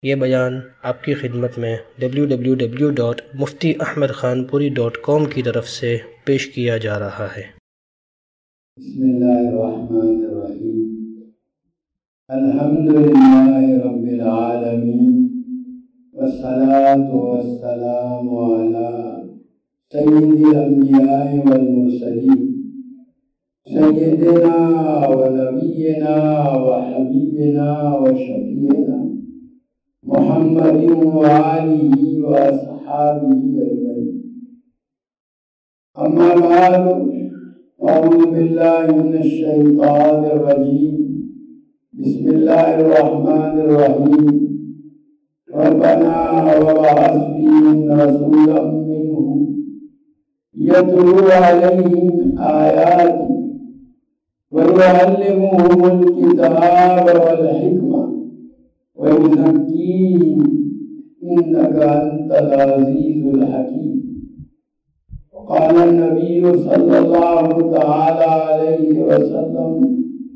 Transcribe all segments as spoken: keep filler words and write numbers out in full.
یہ بیان آپ کی خدمت میں W W W dot Mufti Ahmad Khanpuri dot کام کی طرف سے پیش کیا جا رہا ہے۔ بسم اللہ الرحمن الرحیم۔ الحمد للہ رب العالمین، والصلاة والسلام علی سید الانبیاء والمرسلین، سیدنا و نبینا و حبیبنا و شفیعنا محمد و آلہ و اصحابہ اجمعین۔ اما بعد، اعوذ باللہ من الشیطان الرجیم، بسم اللہ الرحمن الرحیم۔ ربنا وابعث فیہم رسولا منہم یتلو علیہم آیاتک ویعلمہم الکتاب والحکمہ وَيُزَكِّيهِمْ إِنَّكَ أَنْتَ الْعَزِيزُ الْحَكِيمُ۔ وقال النبي صلى الله تعالى عليه وسلم: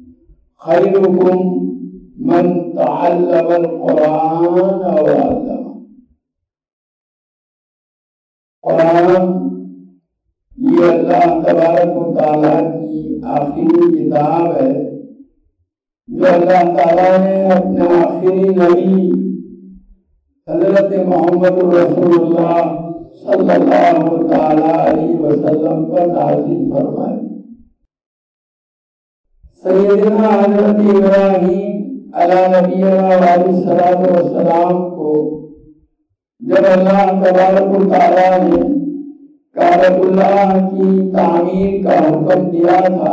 خيركم من تعلم القرآن وعلمه۔ قرآن یہ اللہ تبارک و تعالیٰ کی آخری کتاب ہے جو اللہ تعالیٰ نے اپنے آخری نبی حضرت محمد رسول اللہ صلی اللہ تعالیٰ علیہ وسلم پر نازل فرمائی۔ سیدنا حضرت ابراہیم علیہ نبینا علیہ الصلوۃ والسلام کو جب اللہ تبارک و تعالیٰ نے کعبۃ اللہ کی تعمیر کا حکم دیا تھا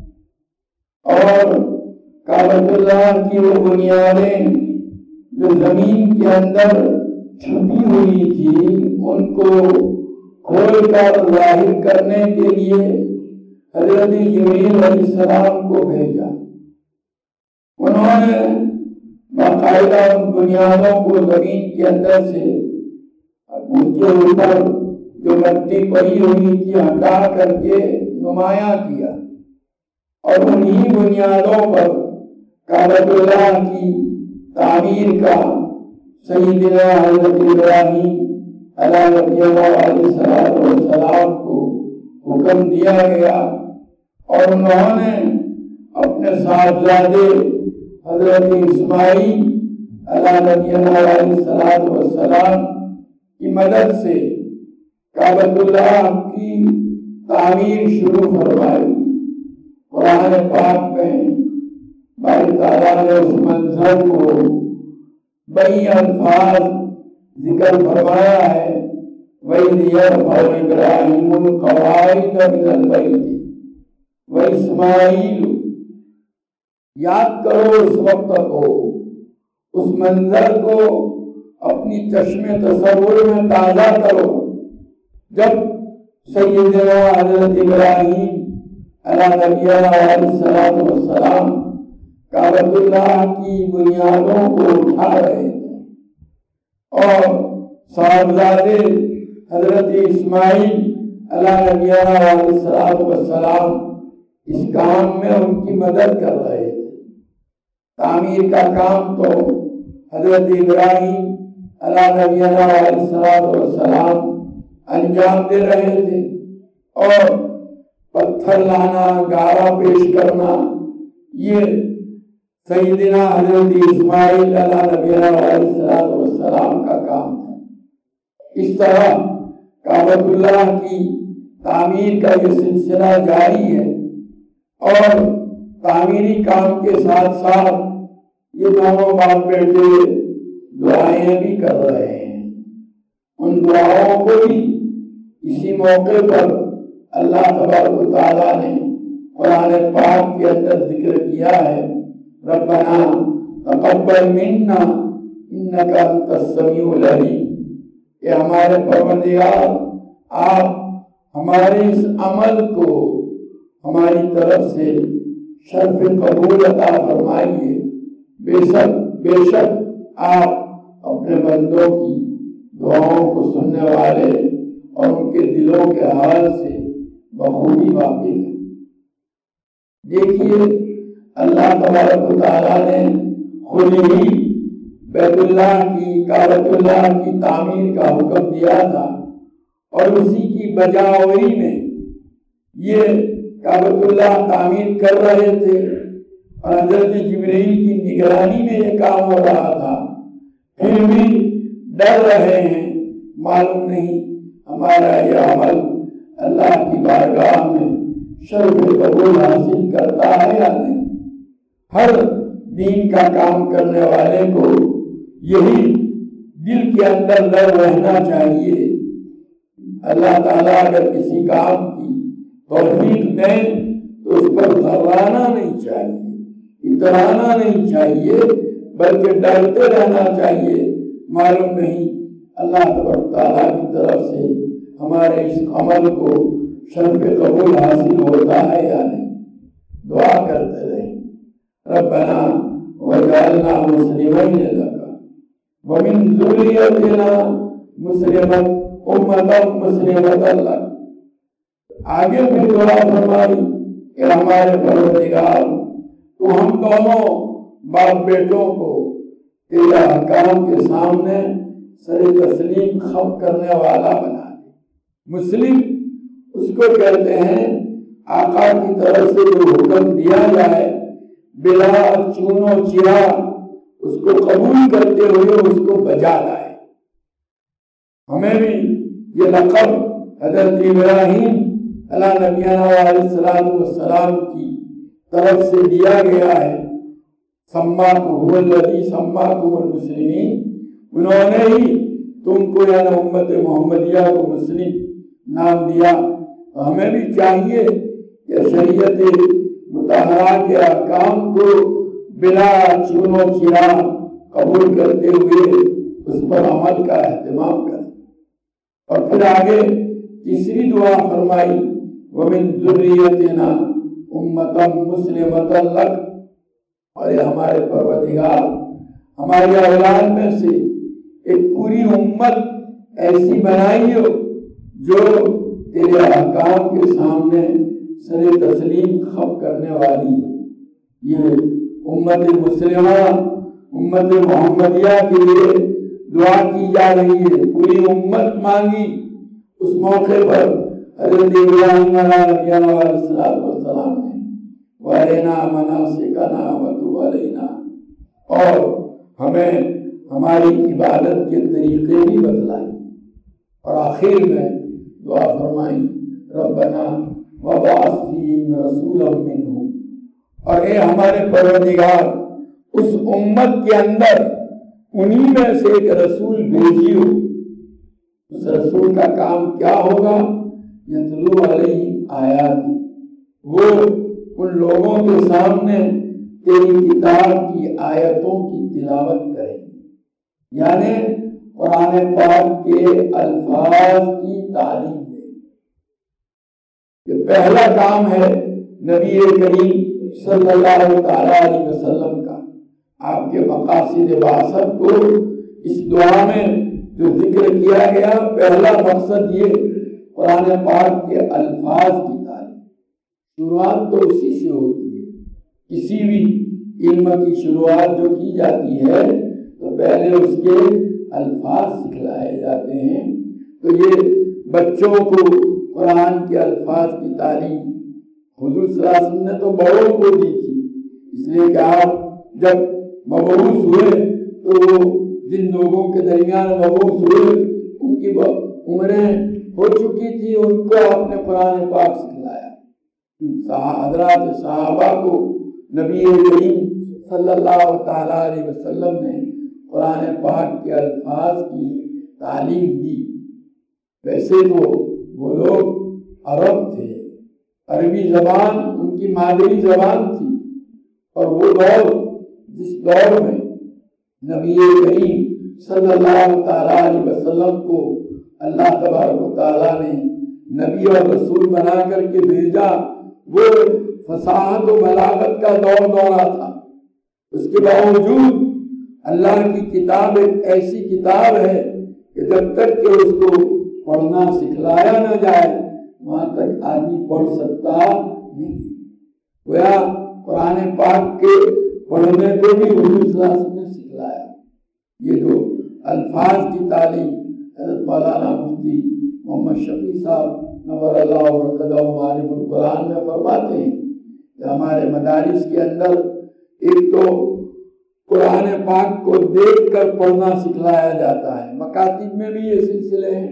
اور کعبۃ اللہ کی وہ بنیادیں جو زمین کے اندر چھپی ہوئی تھی ان کو کھول کر ظاہر کرنے کے لیے حضرت جبریل علیہ السلام کو بھیجا۔ انہوں نے باقاعدہ ان بنیادوں کو زمین کے اندر سے ان کے اوپر جو مٹی پڑی ہوئی تھی ہٹا کر کے نمایاں کیا اور انہی بنیادوں پر کعبۃ اللہ کی تعمیر کا سیدنا حضرت ابراہیم علیہ نبینا علیہ الصلوۃ والسلام کو حکم دیا گیا اور انہوں نے اپنے صاحبزادے حضرت اسماعیل علیہ نبینا علیہ الصلوۃ والسلام کی مدد سے کعبۃ اللہ کی تعمیر شروع فرمائی۔ قرآن پاک میں باری تعالیٰ نے اس منظر کو بئی الفاظ ذکر فرمایا ہے۔ وَإِذْ يَرْفَعُ إِبْرَاهِيمُ الْقَوَاعِدَ مِنَ الْبَيْتِ وَإِسْمَاعِيلُ۔ یاد کرو اس وقت کو، اس منظر کو اپنی چشم تصور میں تازہ کرو جب سیدنا حضرت ابراہیم علیہ نبینا علیہ الصلوۃ والسلام کعبۃ اللہ کی بنیادوں کو اٹھا رہے تھے اور صاحبزادے حضرت اسماعیل علیہ نبینا علیہ الصلوۃ والسلام اس کام میں ان کی مدد کر رہے تھے۔ تعمیر کا کام تو حضرت ابراہیم علیہ نبینا علیہ الصلوۃ والسلام انجام دے رہے تھے اور پتھر لانا، گارا پیش کرنا یہ سیدنا حضرت اسماعیل علیہ نبینا علیہ السلام کا کام ہے۔ اس طرح کعبۃ اللہ کی تعمیر کا یہ سلسلہ جاری ہے اور تعمیری کام کے ساتھ ساتھ یہ دونوں باپ بیٹے دعائیں بھی کر رہے ہیں۔ ان دعاؤں کو بھی اسی موقع پر اللہ تبارک و تعالیٰ نے قرآن پاک کے اندر ذکر کیا ہے۔ ربنا تقبل منا انک انت السمیع العلیم۔ کہ ہمارے پروردگار آپ ہمارے اس عمل کو ہماری طرف سے شرف قبول عطا فرمائیے۔ بے شک بے شک آپ اپنے بندوں کی دعاؤں کو سننے والے اور ان کے دلوں کے حال سے بخوبی واقف ہے۔ دیکھیے اللہ تبارک و تعالیٰ نے خود ہی بیت اللہ کی کعبۃ اللہ کی تعمیر کا حکم دیا تھا، اور اسی کی بجاوری میں یہ کعبۃ اللہ تعمیر کر رہے تھے، اور حضرت جبرائیل کی نگرانی میں یہ کام ہو رہا تھا، پھر بھی ڈر رہے ہیں، معلوم نہیں ہمارا یہ عمل اللہ کی بارگاہ میں شرف قبول حاصل کرتا ہے یا نہیں۔ ہر دین کا کام کرنے والے کو یہی دل کے اندر ڈر رہنا چاہیے۔ اللہ تعالیٰ اگر کسی کام کی توفیق دیں تو اس پر گھبرانا نہیں چاہیے، اترانا نہیں چاہیے، بلکہ ڈرتے رہنا چاہیے، معلوم نہیں اللہ تبارک تعالیٰ کی طرف سے ہمارے اس عمل کو شرف قبول حاصل ہوتا ہے یا نہیں۔ دعا کرتے رہیں، ربنا وجعلنا مسلمین لک ومن ذریتنا مسلمۃ امۃ مسلمۃ لک۔ آگے بھی دعا فرمائی کہ ہمارے پروردگار تو ہم دونوں باپ بیٹوں کو تیرے احکام کے سامنے سر تسلیم خم کرنے والا بنا دے۔ مسلم اس کو کہتے ہیں آقا کی طرف سے جو حکم دیا جائے بلا چون و چرا اس کو قبول کرتے ہوئے اس کو بجا لائے۔ ہمیں بھی یہ لقب حضرت ابراہیم علیہ نبینا علیہ السلام والسلام کی طرف سے دیا گیا ہے، سماکم هو الذی سماکم المسلمین، انہوں نے ہی تم کو یعنی امت محمدیہ کو مسلم نام دیا۔ ہمیں بھی چاہیے کہ شریعت مطہرہ کے احکام کو بلا چون و چرا قبول کرتے ہوئے اس پر عمل کا اہتمام کریں۔ اور پھر آگے تیسری دعا فرمائی وَمِن ذُرِّيَّتِنَا أُمَّةً مُسْلِمَةً لَكَ، اور یہ ہمارے پروردگار ہماری اولاد میں سے ایک پوری امت ایسی بنائی ہو جو تیرے احکام کے سامنے سر تسلیم خم کرنے والی ہے۔ یہ امت مسلمہ امت محمدیہ کے لیے دعا کی جا رہی ہے، پوری امت مانگی۔ اس موقع پر حضرت ابراہیم علیہ السلام نے وَأَرِنَا مَنَاسِكَنَا وَتُبْ عَلَيْنَا، اور ہمیں ہماری عبادت کے طریقے بھی بتلائے، اور آخر میں دعا فرمائی ربنا وَبَعَثْ فِيهِمْ رَسُولًا مِّنْهُمْ، اور اے ہمارے پروردگار اس امت کے اندر انہی میں سے ایک رسول بھیجیو۔ اس رسول کا کام کیا ہوگا؟ یتلو علیہم آیات، وہ ان لوگوں کے سامنے تیری کتاب کی آیتوں کی تلاوت کریں، یعنی قرآن پاک کے الفاظ کی تعلیم دیں۔ یہ پہلا کام ہے نبی کریم صلی اللہ تعالیٰ علیہ وسلم کا۔ آپ کے مقاصد بعثت کو اس دعا میں جو ذکر کیا گیا، پہلا مقصد یہ قرآن پاک کے الفاظ کی تعلیم۔ شروعات تو اسی سے ہوتی ہے، کسی بھی علم کی شروعات جو کی جاتی ہے تو پہلے اس کے الفاظ سکھلائے جاتے ہیں۔ تو یہ بچوں کو قرآن کے الفاظ کی تعلیم حضور صلی اللہ علیہ وسلم نے تو بڑوں کو دی تھی، اس لیے کہ آپ جب مبعوث ہوئے تو وہ جن لوگوں کے درمیان مبعوث ہوئے ان کی عمریں ہو چکی تھی، ان کو آپ نے قرآن پاک سکھلایا۔ حضرات صحابہ کو نبی کریم صلی اللہ تعالیٰ علیہ وسلم نے قرآن پاک کے الفاظ کی تعلیم دی۔ ویسے تو وہ لوگ عرب تھے، عربی زبان ان کی مادری زبان تھی، اور وہ دور جس دور میں نبی کریم صلی اللہ تعالیٰ علیہ وسلم کو اللہ تبارک و تعالیٰ نے نبی اور رسول بنا کر کے بھیجا، وہ فصاحت و بلاغت کا دور دورہ تھا۔ اس کے باوجود اللہ کی کتاب ایک ایسی کتاب ہے کہ جب تک کہ اس کو پڑھنا سکھلایا نہ جائے وہاں تک آدمی پڑھ سکتا نہیں۔ گویا قرآن پاک کے پڑھنے کو بھی حضور صلی اللہ علیہ وسلم نے سکھلایا۔ یہ جو الفاظ کی تعلیم حضرت مولانا مفتی محمد شفیع صاحب نور اللہ برکتہ معارف القرآن میں فرماتے ہیں کہ ہمارے مدارس کے اندر ایک تو قرآن پاک کو دیکھ کر پڑھنا سکھلایا جاتا ہے، مکاتب میں بھی یہ سلسلے ہیں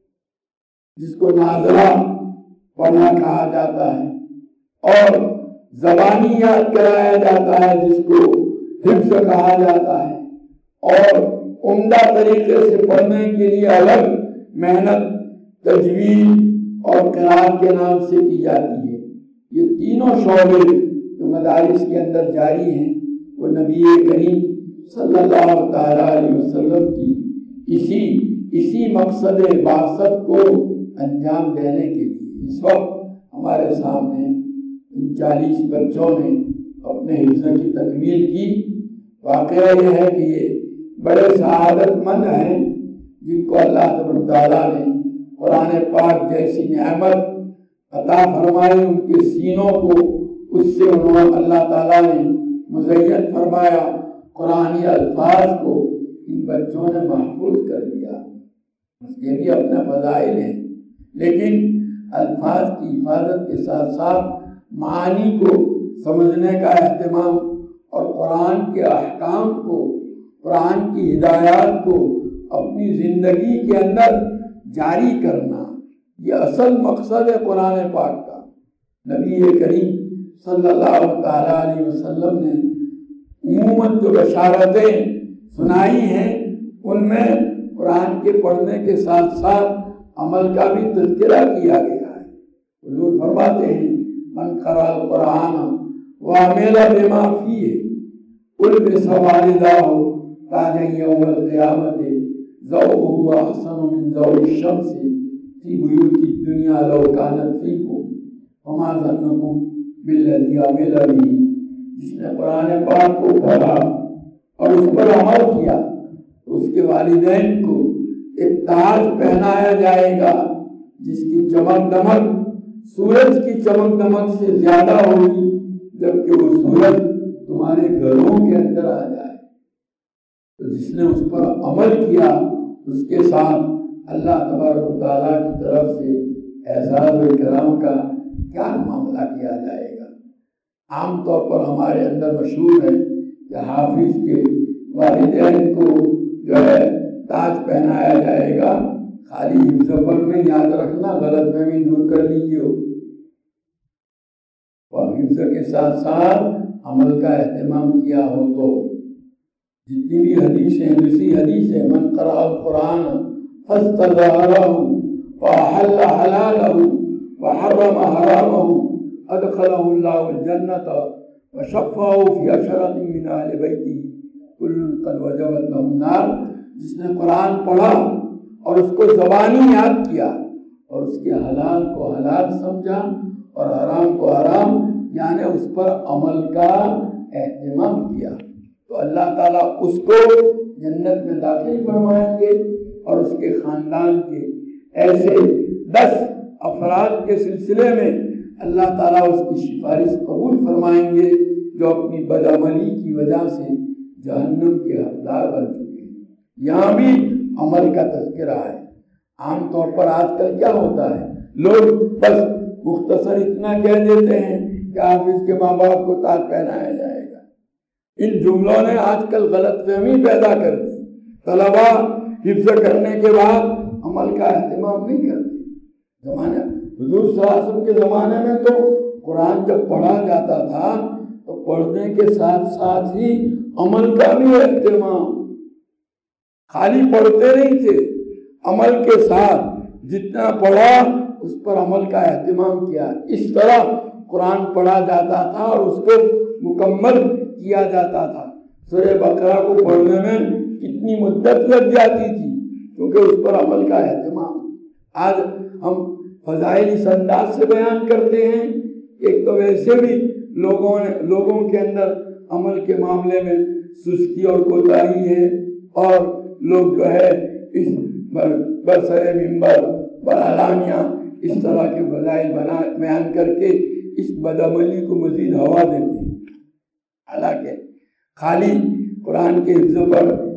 جس کو ناظرہ پڑھنا کہا جاتا ہے، اور زبانی یاد کرایا جاتا ہے جس کو حفظ کہا جاتا ہے، اور عمدہ طریقے سے پڑھنے کے لیے الگ محنت تجوید اور قرآن کے نام سے کی جاتی ہے۔ یہ تینوں شعبے جو مدارس کے اندر جاری ہیں وہ نبی کریم صلی اللہ تعالیٰ علیہ وسلم کی اسی اسی مقصد بعثت کو انجام دینے کے لیے۔ اس وقت ہمارے سامنے ان چالیس بچوں نے اپنے حفظ کی تکمیل کی۔ واقعہ یہ ہے کہ یہ بڑے سعادت مند ہیں جن کو اللہ تبارک تعالیٰ نے قرآن پاک جیسی نعمت عطا فرمائی، ان کے سینوں کو اس سے انہوں اللہ تعالیٰ نے مزین فرمایا، قرآنی الفاظ کو ان بچوں نے محفوظ کر دیا۔ یہ بھی اپنا فضائل ہیں، لیکن الفاظ کی حفاظت کے ساتھ ساتھ معانی کو سمجھنے کا اہتمام اور قرآن کے احکام کو، قرآن کی ہدایات کو اپنی زندگی کے اندر جاری کرنا، یہ اصل مقصد ہے قرآن پاک کا۔ نبی کریم صلی اللہ تعالیٰ علیہ وسلم نے عموماً جو بشارتیں سنائی ہیں ان میں قرآن کے پڑھنے کے ساتھ ساتھ عمل کا بھی تذکرہ کیا گیا ہے۔ حضور فرماتے ہیں من قرأ القرآن وعمل بما فیہ البس والداہ تاجا یوم القیامت ضوءہ احسن من ضوء الشمس فی بیوت الدنیا لو کانت فیکم وما ظنکم بالذی عمل بہ۔ جس نے قرآن پاک کو پڑھا اور اس پر عمل کیا تو اس کے والدین کو ایک تاج پہنایا جائے گا جس کی چمک دمک سورج کی چمک دمک سے زیادہ ہوگی، جبکہ وہ سورج تمہارے گھروں کے اندر آ جائے۔ تو جس نے اس پر عمل کیا اس کے ساتھ اللہ تبارک و تعالیٰ کی طرف سے اعزاز و اکرام کا کیا معاملہ کیا جائے گا۔ عام طور پر ہمارے اندر مشہور ہے کہ حافظ کے والدین کو جو ہے تاج پہنایا جائے گا، خالی حفظ پڑھنے یاد رکھنا، غلط فہمی دور کر لیجیے، اور حفظ کے ساتھ ساتھ عمل کا اہتمام کیا ہو تو جتنی بھی حدیثیں اسی حدیث ہے من قرأ القرآن فاستظہرہ وأحل حلالہ وحرم حرامہ ادخلہ اللہ الجنۃ وشفعہ فی عشرۃ من اہل بیتہ کل قد وجبت لہ النار۔ جس نے قرآن پڑھا اور اس کو زبانی یاد کیا اور اس کے حلال کو حلال سمجھا اور حرام کو حرام، یعنی اس پر عمل کا اہتمام کیا، تو اللہ تعالیٰ اس کو جنت میں داخل فرمائیں گے، اور اس کے خاندان کے ایسے دس افراد کے سلسلے میں اللہ تعالیٰ اس کی سفارش قبول فرمائیں گے جو اپنی بدعملی کی وجہ سے جہنم کے حقدار بن چکے ہیں۔ یہاں بھی عمل کا تذکرہ ہے۔ عام طور پر آج کل کیا ہوتا ہے، لوگ بس مختصر اتنا کہہ دیتے ہیں کہ حافظ کے ماں باپ کو تاج پہنایا جائے گا۔ ان جملوں نے آج کل غلط فہمی پیدا کر دی۔ طلباء حفظ کرنے کے بعد عمل کا اہتمام نہیں کرتے۔ زمانے حضور صلی اللہ علیہ وسلم کے زمانے میں تو قرآن جب پڑھا جاتا تھا تو پڑھنے کے ساتھ ساتھ ہی عمل کا بھی اہتمام، خالی پڑھتے نہیں تھے، عمل کے ساتھ جتنا پڑھا اس پر عمل کا اہتمام کیا۔ اس طرح قرآن پڑھا جاتا تھا اور اس کو مکمل کیا جاتا تھا۔ سورہ بقرہ کو پڑھنے میں کتنی مدت لگ جاتی تھی کیونکہ اس پر عمل کا اہتمام۔ آج ہم فضائل اس انداز سے بیان کرتے ہیں، ایک تو ویسے بھی لوگوں نے لوگوں کے اندر عمل کے معاملے میں سستی اور کوتاہی ہے، اور لوگ جو ہے اس برسر منبر بالاعلانیہ اس طرح کے فضائل بنا بیان کر کے اس بدعملی کو مزید ہوا دیتے ہیں۔ حالانکہ خالی قرآن کے حفظ پر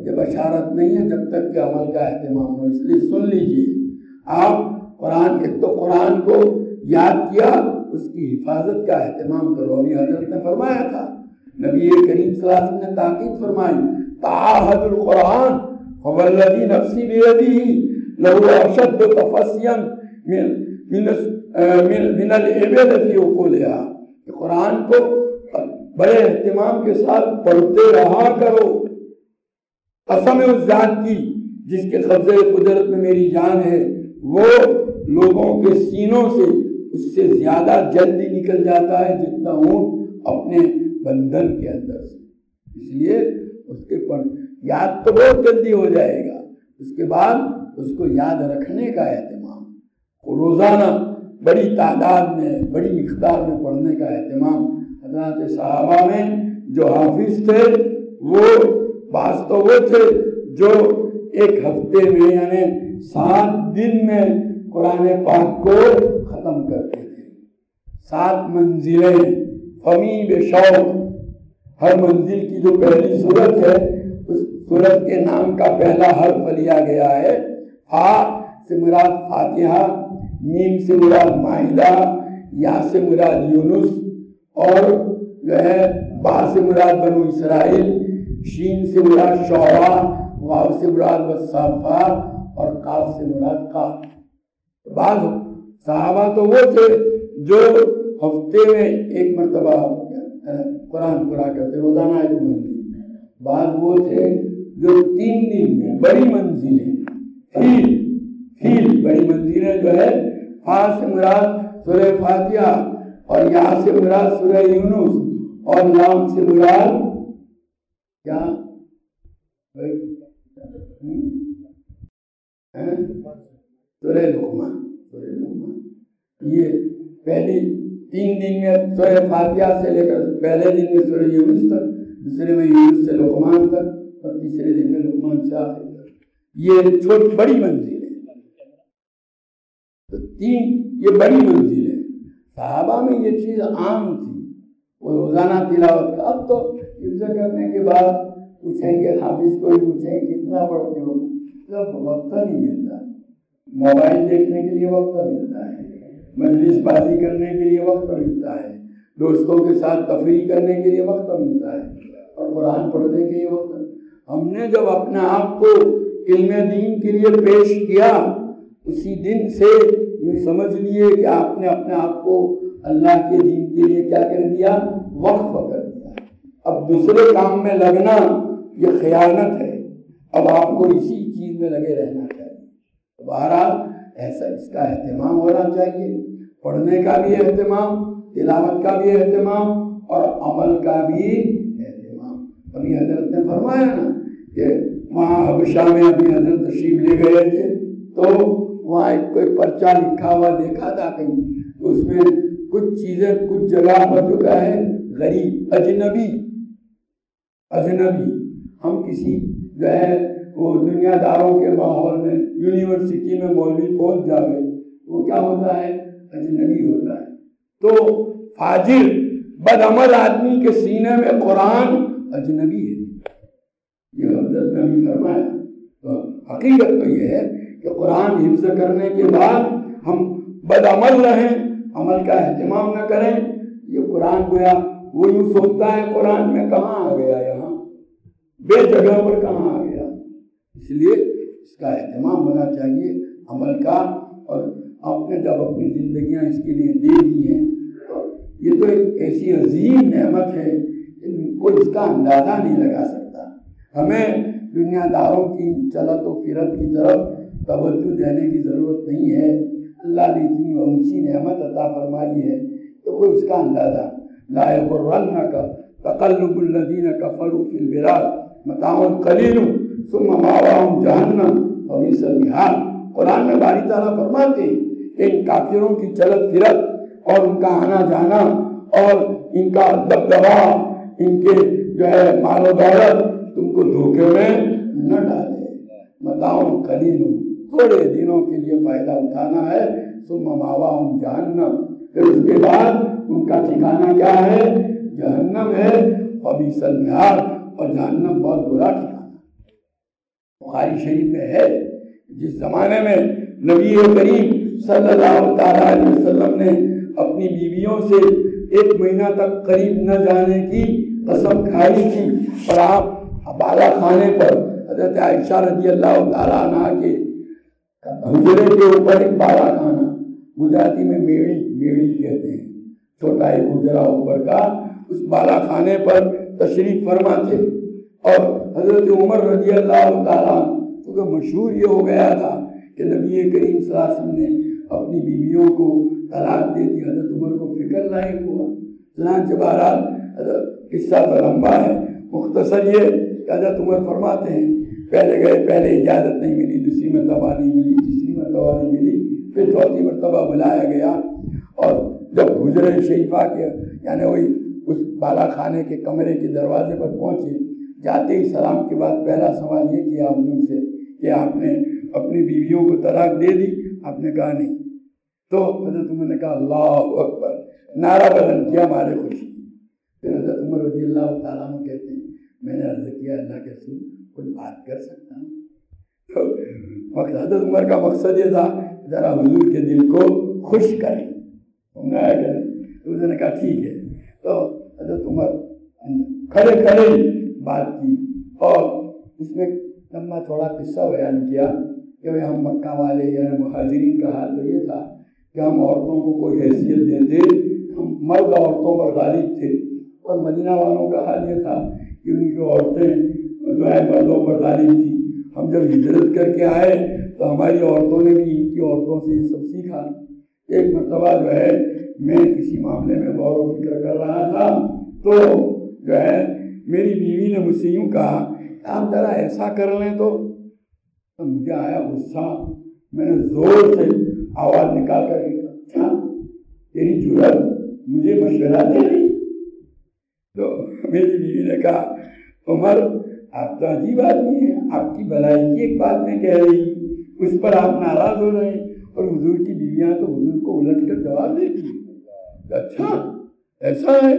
یہ بشارت نہیں ہے جب تک کہ عمل کا اہتمام ہو. اس لیے سن لیجیے، آپ قرآن ایک تو قرآن کو یاد کیا، اس کی حفاظت کا اہتمام کرو. ابھی حضرت نے فرمایا تھا، نبی کریم صلی اللہ علیہ وسلم نے تاکید فرمائی، تعاہد القرآن فوالذی نفسی بیدہ لہو اشد تفسیا من من من الابل فی عقولہا. قرآن کو بڑے اہتمام کے ساتھ پڑھتے رہا کرو. قسم اس ذات کی جس کے قبضے قدرت میں میری جان ہے، وہ لوگوں کے سینوں سے اس سے زیادہ جلدی نکل جاتا ہے جتنا اونٹ اپنے بندن کے اندر سے. اس لیے اس کے پر یاد تو بہت جلدی ہو جائے گا، اس کے بعد اس کو یاد رکھنے کا اہتمام، روزانہ بڑی تعداد میں بڑی مقدار میں پڑھنے کا اہتمام. حضرات صحابہ میں جو حافظ تھے وہ بعض تو وہ تھے جو ایک ہفتے میں یعنی سات دن میں قرآن پاک کو ختم کرتے تھے. سات منزلیں فمی بے شوق، ہر منزل کی جو پہلی صورت ہے اس صورت کے نام کا پہلا حرف لیا گیا ہے. فا سے مراد فاتحہ، میم سے مراد مائدہ، یا سے مراد یونس، اور جو ہے با سے مراد بنو اسرائیل، شین سے مراد شعراء، واو سے مراد والصافات، اور قاف سے مراد قاف. بعض صحابہ تو وہ تھے جو ہفتے میں ایک مرتبہ قرآن پورا کرتے، روزانہ ایک منزل. بعض وہ تھے جو تین دن میں بڑی منزلیں، فیل فیل بڑی منزلیں جو ہے، فا سے مراد سورہ فاتحہ، اور یا سے مراد سورہ یونس، اور لام سے مراد کیا سورہ لقمان. سورہ لقمان یہ پہلی تین دن میں سورہ فاتحہ سے لے کر پہلے دن میں سورہ یونس تک، دوسرے میں یونس سے لقمان تک، اور تیسرے دن میں لقمان سے آخر تک. یہ چھوٹی بڑی منزل ہے. تو تین یہ بڑی منزل ہے. صحابہ میں یہ چیز عام تھی، وہ روزانہ تلاوت کا. اب تو حفظ کرنے کے بعد پوچھیں گے، حافظ کو ہی پوچھیں کتنا پڑھتے ہو، جب وقت نہیں ملتا. موبائل دیکھنے کے لیے وقت ملتا ہے، مجلس بازی کرنے کے لیے وقت ملتا ہے، دوستوں کے ساتھ تفریح کرنے کے لیے وقت ملتا ہے، اور قرآن پڑھنے کے لیے وقت. ہم نے جب اپنے آپ کو علم دین کے لیے پیش کیا، اسی دن سے یہ سمجھ لیے کہ آپ نے اپنے آپ کو اللہ کے دین کے لیے کیا کر دیا، وقف کر دیا. اب دوسرے کام میں لگنا یہ خیانت ہے. اب آپ کو اسی چیز میں لگے رہنا چاہیے. بہرحال ایسا اس کا اہتمام ہونا چاہیے، پڑھنے کا بھی اہتمام، تلاوت کا بھی اہتمام، اور عمل کا بھی اہتمام. ابھی حضرت نے فرمایا نا کہ وہاں حبشہ میں ابھی حضرت تشریف لے گئے تھے، تو وہاں ایک کوئی پرچہ لکھا ہوا دیکھا تھا کہیں، اس میں کچھ چیزیں کچھ جگہ پر جو ہے غریب، اجنبی اجنبی ہم کسی جو ہے وہ دنیا داروں کے ماحول میں یونیورسٹی میں مولوی پہنچ جاوے، وہ کیا ہوتا ہے، اجنبی ہوتا ہے. تو فاجر بدعمل آدمی کے سینے میں قرآن اجنبی ہے. یہ حضرت نے بھی فرمایا. تو حقیقت تو یہ ہے کہ قرآن حفظ کرنے کے بعد ہم بدعمل رہیں، عمل کا اہتمام نہ کریں. یہ قرآن گویا وہ یوں سوچتا ہے قرآن میں کہاں آ گیا، یہاں بے جگہ پر کہاں آ گیا. اس لیے اس کا اہتمام ہونا چاہیے عمل کا. اور آپ نے جب اپنی زندگیاں اس کے لیے دے دی ہیں، یہ تو ایک ایسی عظیم نعمت ہے کہ کوئی اس کا اندازہ نہیں لگا سکتا. ہمیں دنیا داروں کی چلت و فرت کی طرف توجہ دینے کی ضرورت نہیں ہے. اللہ نے اتنی اونچی نعمت عطا فرمائی ہے کہ کوئی اس کا اندازہ. لا یغرنک تقلب الذین کفروا فی البلاد متاع قلیل ثم مأواہم جہنم وبئس المہاد. قرآن میں باری تعالیٰ فرماتے ہیں کہ ان کافروں کی چلت پھرت اور ان کا آنا جانا اور ان کا دبدبا، ان کے جو ہے مال و دولت تم کو دھوکے میں نہ ڈالے. متاع قلیل، تھوڑے دنوں کے لیے فائدہ اٹھانا ہے. ثم مأواہم جہنم، پھر اس کے بعد ان کا ٹھکانہ کیا ہے، جہنم ہے. وبئس المہاد، اور جہنم بہت برا ٹھکانہ. بخاری شریف میں ہے جس زمانے میں نبی کریم صلی اللہ تعالیٰ علیہ وسلم نے اپنی بیویوں سے ایک مہینہ تک قریب نہ جانے کی قسم کھائی تھی، اور آپ بالا خانے پر حضرت عائشہ رضی اللہ تعالیٰ عنہ کے حجرے کے اوپر ایک بالا خانہ، گجراتی میں میڑی میڑی کہتے ہیں، چھوٹا ایک حجرا اوپر کا، اس بالا خانے پر تشریف فرما تھے. اور حضرت عمر رضی اللہ تعالیٰ کیونکہ مشہور یہ ہو گیا تھا کہ نبی کریم صلی اللہ علیہ وسلم نے اپنی بیویوں کو طلاق دے دی، حضرت عمر کو فکر لاحق ہوا. چنانچہ بہرحال قصہ تو لمبا ہے، مختصر یہ کہ حضرت عمر فرماتے ہیں پہلے گئے، پہلے اجازت نہیں ملی، دوسری مرتبہ نہیں ملی، تیسری مرتبہ نہیں ملی، پھر چوتھی مرتبہ بلایا گیا. اور جب حجرہ شریفہ کے یعنی وہی اس بالا خانے کے کمرے کے دروازے پر پہنچے، جاتے ہی سلام کے بعد پہلا سوال یہ کیا حضور سے کہ آپ نے اپنی بیویوں کو طلاق دے دی؟ آپ نے کہا نہیں. تو حضرت عمر نے کہا اللہ اکبر، نعرہ بلند کیا مارے خوشی. پھر حضرت عمر رضی اللہ تعالیٰ عنہ کہتے ہیں میں نے عرض کیا اللہ کے رسول کوئی بات کر سکتا ہوں؟ تو حضرت عمر کا مقصد یہ تھا ذرا حضور کے دل کو خوش کریں، سمجھایا کریں. تو اس نے کہا ٹھیک ہے. تو حضرت عمر کھڑے کھڑے بات کی، اور اس میں لمبا تھوڑا قصہ بیان کیا کہ ہم مکہ والے یعنی مہاجرین کا حال تو یہ تھا کہ ہم عورتوں کو کوئی حیثیت دیتے، ہم مرد عورتوں پر غالب تھے، اور مدینہ والوں کا حال یہ تھا کہ ان کی عورتیں جو ہے مردوں پر غالب تھی. ہم جب ہجرت کر کے آئے تو ہماری عورتوں نے بھی ان کی عورتوں سے یہ سب سیکھا. ایک مرتبہ جو ہے میں کسی معاملے میں غور و فکر کر رہا تھا تو جو ہے میری بیوی نے مجھ سے یوں کہا آپ ذرا ایسا کر لیں تو مجھے آیا غصہ. میں نے زور سے آواز نکال کر کے کہا اچھا تیری جرأت مجھے مشورہ دے رہی؟ تو میری بیوی نے کہا عمر آپ تو عجیب آدمی ہیں، آپ کی بھلائی کی ایک بات میں کہہ رہی اس پر آپ ناراض ہو رہے ہیں، اور حضور کی بیویاں تو حضور کو الٹ کر جواب دیتی ہیں. اچھا ایسا ہے؟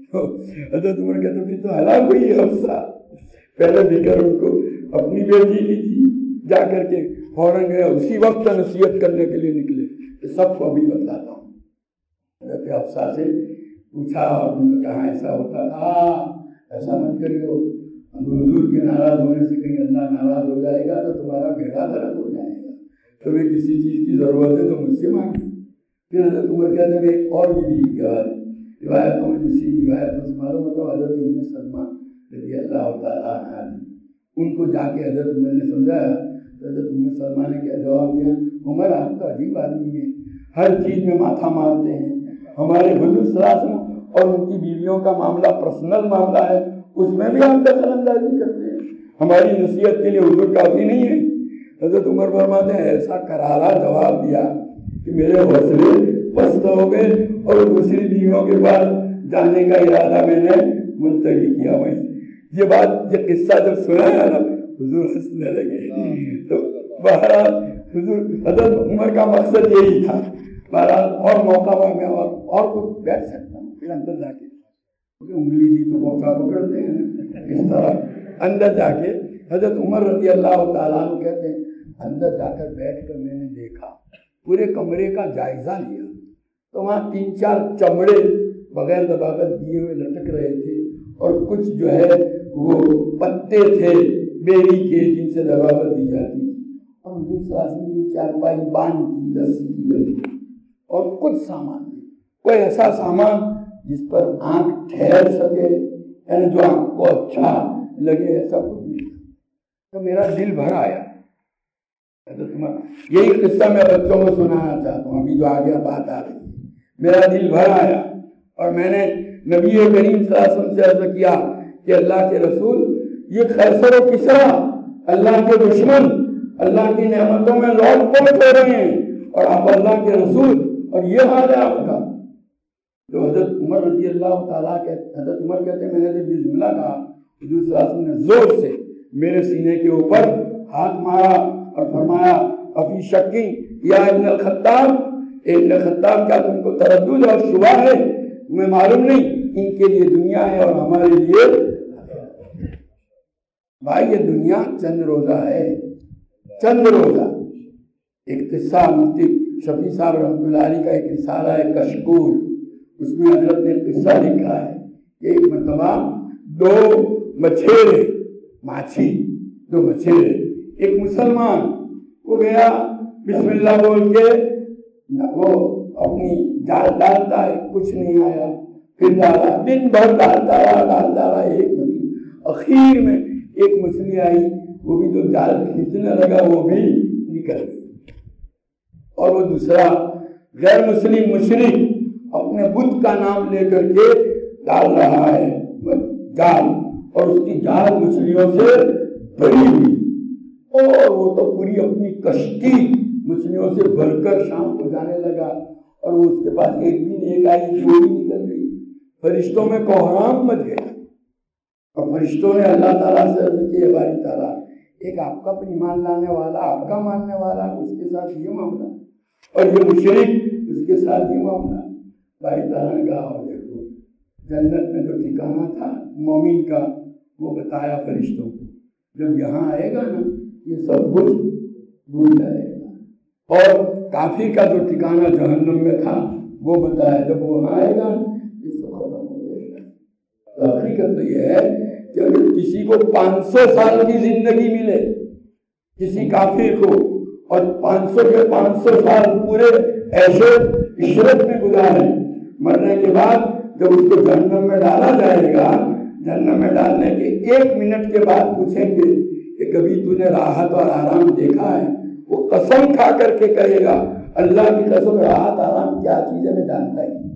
حضرت عمر کہتے پھر تو ہلاک ہوئی ہے حفصہ. پہلے فکر ان کو اپنی بیٹی کی تھی، جا کر کے فوراً گئے اسی وقت نصیحت کرنے کے لیے نکلے کہ سب کو ابھی بتلاتا ہوں. حضرت حفصہ سے پوچھا اور ان نے کہا ایسا ہوتا تھا، ایسا مت کریو، حضور کے ناراض ہونے سے کہیں اللہ ناراض ہو جائے گا تو تمہارا بیڑا غرق ہو جائے گا، تمہیں کسی چیز کی ضرورت ہے تو مجھ سے مانگی. پھر حضرت عمر کہتے ہیں ایک اور بھی بیوی کے بارے روایتوں میں دوسری روایتوں سے معلوم ہوتا ہے حضرت ام سلمہ رضی اللہ تعالیٰ عنہ ان کو جا کے حضرت عمر نے سمجھایا. حضرت ام سلمہ نے کیا جواب دیا؟ عمر آپ تو عجیب آدمی ہیں، ہر چیز میں ماتھا مارتے ہیں. ہمارے حضور صلی اللہ علیہ وسلم اور ان کی بیویوں کا معاملہ پرسنل معاملہ ہے، اس میں بھی ہم دخل اندازی کرتے ہیں، ہماری نصیحت کے لیے حضور کافی نہیں ہے. حضرت عمر فرماتے ہیں ایسا کرارا جواب دیا کہ میرے حوصلے پست ہو گئے اور دوسری بیویوں کے بعد جانے کا ارادہ میں نے ملتوی کیا. میں یہ بات یہ قصہ جب سنایا نا حضور ہنسنے لگے. تو بہرحال حضور حضرت عمر کا مقصد یہی تھا. بہرحال اور موقع پر میں اور اور کچھ بیٹھ سکتا ہوں پھر اندر جا کے انگلی دی تو موقع پکڑتے ہیں اس طرح اندر جا کے. حضرت عمر رضی اللہ تعالیٰ عنہ کہتے ہیں اندر جا کر بیٹھ کر میں نے دیکھا، پورے کمرے کا جائزہ لیا تو وہاں تین چار چمڑے بغیر دباغت دیے ہوئے لٹک رہے تھے، اور کچھ جو ہے وہ پتے تھے بیری کے جن سے دباغت دی جاتی تھی، اور حضور صلی اللہ علیہ وسلم کی چارپائی باندھ کی رسی کی بنی، اور کچھ سامان کوئی ایسا سامان جس پر آنکھ ٹھہر سکے، یعنی جو آنکھ کو اچھا لگے، ایسا کچھ نہیں. تو میرا دل بھر آیا. یہی قصہ میں بچوں کو سنانا چاہتا ہوں ابھی جو آگے بات آ رہی ہے. میرا دل بھر آیا اور میں نے نبی کریم صلی اللہ علیہ وسلم سے عرض کیا کہ اللہ کے رسول یہ قیصر و کسریٰ اللہ کے دشمن اللہ کی نعمتوں میں لوٹ پوٹ ہو رہے ہیں، اور آپ اللہ کے رسول اور یہ حال ہے آپ کا. تو حضرت عمر رضی اللہ تعالیٰ کے حضرت عمر کہتے ہیں میں نے جب یہ جملہ کہا حضور صلی اللہ علیہ وسلم نے زور سے میرے سینے کے اوپر ہاتھ مارا اور فرمایا افی شکی یا ابن الخطاب، اے ابن الخطاب کیا تم کو تردد اور شبہ ہے؟ تمہیں معلوم نہیں ان کے لیے دنیا ہے اور ہمارے لیے بھائی یہ دنیا چند روزہ ہے، چند روزہ۔ ایک قصہ مفتی شفیع صاحب رحمۃ اللہ علیہ کا ایک رسالہ ہے کشکول، اس میں حضرت نے قصہ لکھا ہے کہ ایک مرتبہ دو مچھیرے ماچھی دو مچھیرے ایک مسلمان وہ گیا بسم اللہ بول کے وہ اپنی جال ڈالتا ہے، کچھ نہیں آیا، پھر ڈالا، دن بھر ڈالتا رہا ڈالتا رہا ایک مچھلی، اخیر میں ایک مچھلی آئی، وہ بھی جو جال کھینچنے لگا وہ بھی نکل گئی، اور وہ دوسرا غیر مسلم مشرک اپنے بت کا نام لے کر کے ڈال رہا ہے جال، اور اس کی جال مچھلیوں سے بھری ہوئی، اور وہ تو پوری اپنی کشتی مچھلیوں سے بھر کر شام کو جانے لگا، اور وہ اس کے پاس ایک دن ایک آئی وہ بھی نکل گئی۔ فرشتوں میں کوہرام مچ گیا، اور فرشتوں نے اللہ تعالیٰ سے عرض کی، باری تعالیٰ ایک آپ کا پر ایمان لانے والا، آپ کا ماننے والا، اس کے ساتھ یہ معاملہ، اور یہ مشرک اس کے ساتھ یہ معاملہ۔ باری تعالیٰ نے کہا اور دیکھو جنت میں جو ٹھکانہ تھا مومن کا وہ بتایا فرشتوں کو، جب یہاں آئے گا نا یہ سب کچھ بھول جائے گا، اور کافر کا جو ٹھکانہ جہنم میں تھا وہ بتایا، جب وہ وہاں آئے گا یہ سب ختم ہو جائے گا۔ حقیقت تو یہ ہے کہ اگر کسی کو پانچ سو سال کی زندگی ملے کسی کافر کو، اور پانچ سو کے پانچ سو سال پورے ایسے عشرت میں گزارے، مرنے کے بعد جب اس کو جہنم میں ڈالا جائے گا، جہنم میں ڈالنے کے ایک منٹ کے بعد پوچھیں گے کہ کبھی تو نے راحت اور آرام دیکھا ہے؟ وہ قسم کھا کر کے کہے گا اللہ کی قسم راحت آرام کیا چیز ہے میں جانتا ہی نہیں۔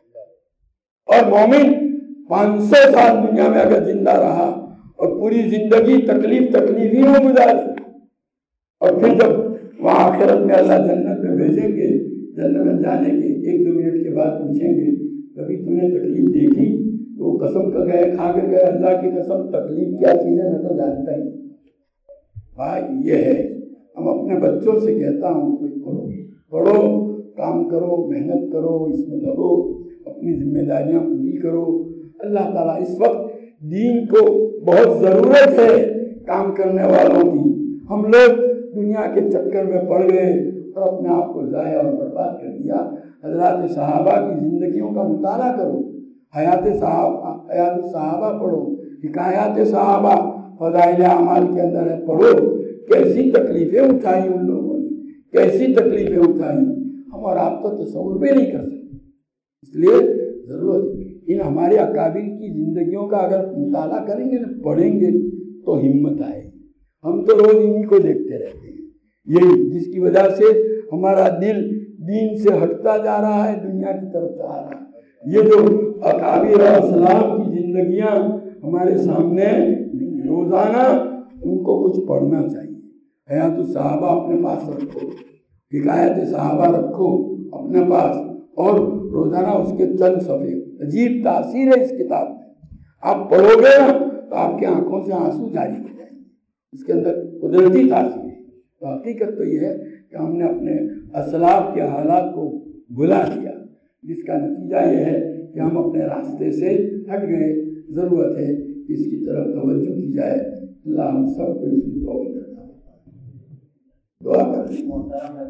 اور مومن پانچ سو سال دنیا میں اگر زندہ رہا اور پوری زندگی تکلیف تکلیف ہی میں گزاری، اور پھر جب وہاں آخرت میں اللہ جنت میں بھیجیں گے، جنت میں جانے کے ایک دو منٹ کے بعد پوچھیں گے کبھی تم نے تکلیف دیکھی؟ تو وہ قسم کا گئے کھا کر گئے اللہ کی قسم تکلیف کیا چیز ہے میں تو جانتا ہی۔ بھائی یہ ہے، ہم اپنے بچوں سے کہتا ہوں پڑھو پڑھو کام کرو، محنت کرو، اس میں لگو، اپنی ذمہ داریاں پوری کرو۔ اللہ تعالیٰ اس وقت دین کو بہت ضرورت ہے کام کرنے والوں کی، ہم لوگ دنیا کے چکر میں پڑ گئے اور اپنے آپ کو ضائع اور برباد کر دیا۔ حضرات صحابہ کی زندگیوں کا مطالعہ کرو، حیات صحابہ حیات صحابہ پڑھو، حکایات صحابہ فضائل اعمال کے اندر ہے، پڑھو کیسی تکلیفیں اٹھائی ان لوگوں نے، کیسی تکلیفیں اٹھائی، ہم اور آپ تو تصور بھی نہیں کر سکتے۔ اس لیے ضرورت ان ہمارے اکابر کی زندگیوں کا اگر مطالعہ کریں گے نا، پڑھیں گے تو ہمت آئے گی۔ ہم تو روز انہی کو دیکھتے رہتے ہیں، یہی جس کی وجہ سے ہمارا دل دین سے ہٹتا جا رہا ہے، دنیا کی طرف جا رہا ہے۔ یہ جو اکابر اور اسلاف کی زندگیاں ہمارے سامنے روزانہ ان کو کچھ پڑھنا چاہیے۔ حیات الصحابہ اپنے پاس رکھو، حکایت صحابہ رکھو اپنے پاس، اور روزانہ اس کے چند صفحے، عجیب تاثیر ہے اس کتاب میں، آپ پڑھو گے نا تو آپ کی آنکھوں سے آنسو جاری ہو جائیں گے، اس کے اندر قدرتی تاثیر ہے۔ تو حقیقت تو یہ ہے کہ ہم نے اپنے اسلاف کے حالات کو بھلا دیا، جس کا نتیجہ یہ ہے کہ ہم اپنے راستے سے ہٹ گئے۔ ضرورت ہے کہ اس کی طرف توجہ کی جائے۔ اللہ ہم سب کو اس کی توفیق عطا فرمائے۔ دعا کریں۔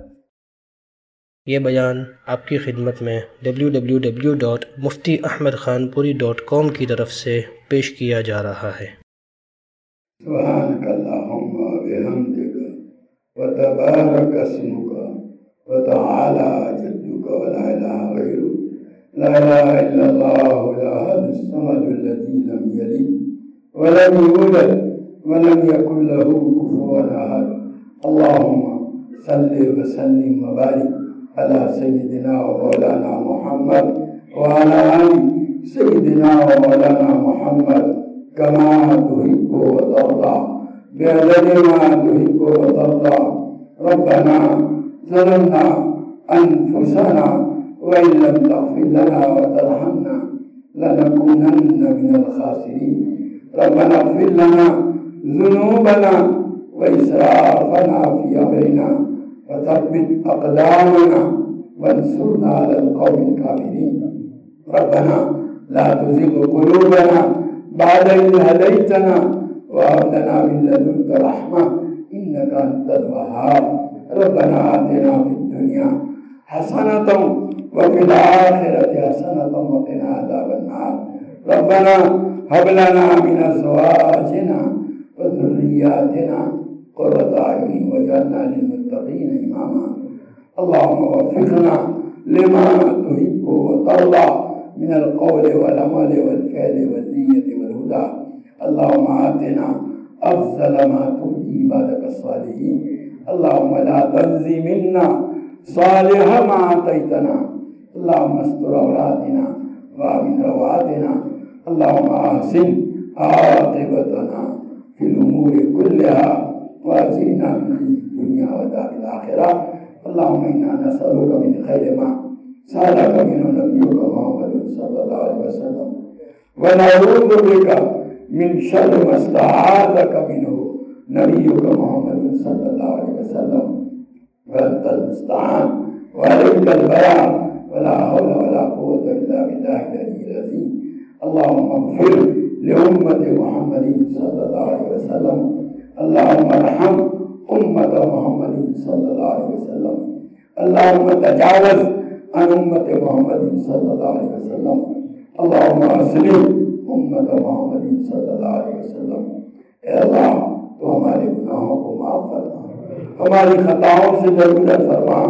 یہ بیان آپ کی خدمت میں W W W dot Mufti Ahmad Khanpuri dot کام کی طرف سے پیش کیا جا رہا ہے۔ سبحانک اللہم وبحمدک وتبارک اسمک وتعالی جدک ولا الہ غیرک، لا الہ الا اللہ الاحد الصمد الذی لم یلد ولم یولد ولم یکن له کفوا احد۔ اللہم صلی وسلم وبارک علی سیدنا و مولانا محمد وعلی آل سیدنا و مولانا محمد کما تحب وترضى بعدد ما تحب وترضى۔ ربنا ظلمنا انفسنا وان لم تغفر لنا وترحمنا لنكونن من الخاسرين۔ ربنا اغفر لنا ذنوبنا واسرافنا في امرنا وثبت اقدامنا وانصرنا على القوم الكافرين۔ ربنا لا تزغ قلوبنا بعد إذ هديتنا وهب لنا من لدنك رحمة إنك أنت الوهاب. ربنا آتنا في الدنيا حسنة وفي الآخرة حسنة وقنا عذاب النار. ربنا هب لنا من أزواجنا وذرياتنا قرة أعين واجعلنا للمتقين إماما. اللهم وفقنا لما تحب وترضى من القول والعمل والفعل والنية والهدى. اللهم آتنا أفضل ما تؤتي عبادك الصالحين. اللهم لا تنزي منا صالح ما آتيتنا. اللهم استر عوراتنا وآمن روعاتنا. اللهم أحسن عاقبتنا في الأمور كلها وأجرنا من خزي الدنيا وعذاب الآخرة. اللهم إنا نسألك من خير ما سألك منه نبيك محمد صلى الله عليه وسلم ونعوذ بك من شر ما استعاذك منه نبيك محمد صلى الله عليه وسلم. وأنت المستعان وعليك البلاغ ولا حول ولا قوة إلا بالله العلي العظيم. اللهم اغفر لأمة محمد صلى الله عليه وسلم. اللهم ارحم أمة محمد صلى الله عليه وسلم. اللهم تجاوز عن أمة محمد صلى الله عليه وسلم. اللهم أصلح أمة محمد صلى الله عليه وسلم. اے اللہ تو ہمارے گناہوں کو معاف فرما، ہماری خطاؤں سے درگزر فرما.